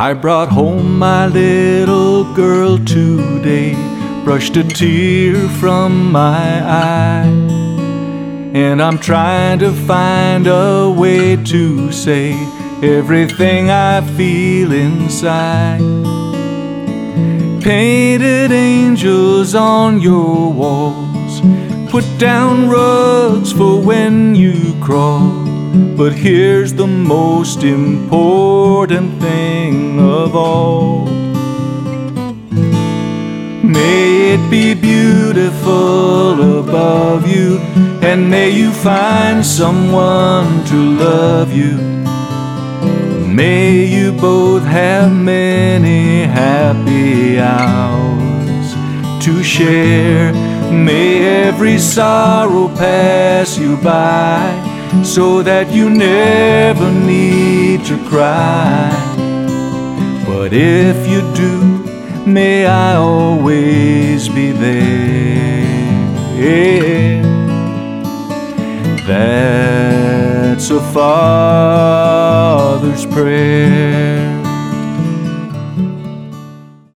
I brought home my little girl today, brushed a tear from my eye, and I'm trying to find a way to say everything I feel inside. Painted angels on your walls, put down rugs for when you crawl. But here's the most important thing of all. May it be beautiful above you, and may you find someone to love you. May you both have many happy hours to share. May every sorrow pass you by, so that you never need to cry. But if you do, may I always be there. That's a father's prayer.